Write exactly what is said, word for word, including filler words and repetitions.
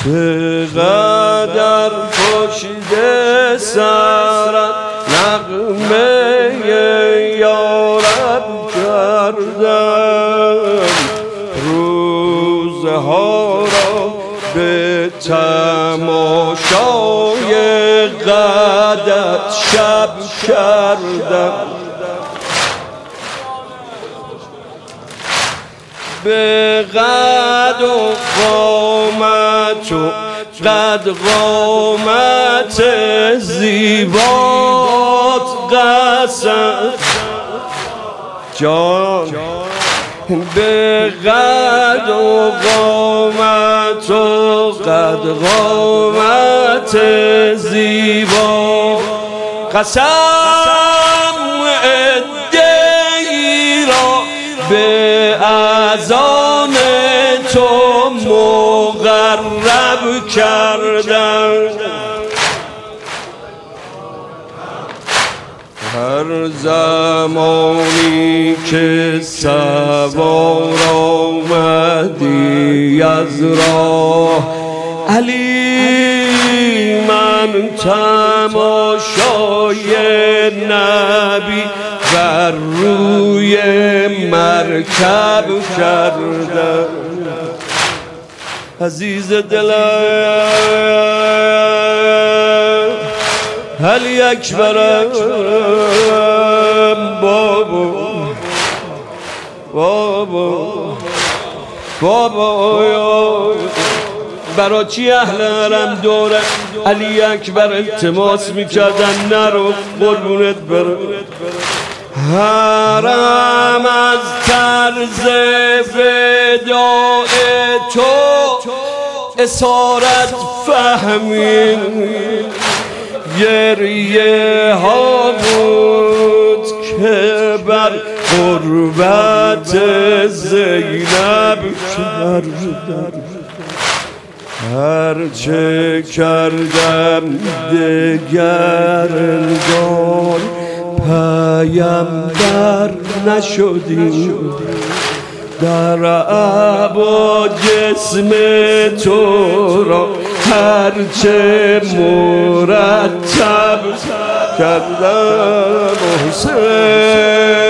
چقدر پشت سرت نغمه یارب کردم، روزها را به تماشای قدت شب کردم. به قد و قامت و قد قامت زیبات قسم جان، به قد و قامت و قد قامت زیبا قسم عده‌ای را به اذان تو مقرب کردم. هر زمانی که سوار آمدی از راه علی، من تماشای نبی بر روی مرکب کردم. عزیز دلم علی اکبرم بابا بابا بابا، برا چی اهل حرم دوره علی اکبر التماس میکردن نرو قربونت برم. حرم از طرز وداع تو اسارت فهمید، گریه ها بود که بر غربت زینب کردم. هرچه کردم دگرگان پیمبر نشدی، در عبا جسم تو را هرچه مرتب کردم حسین.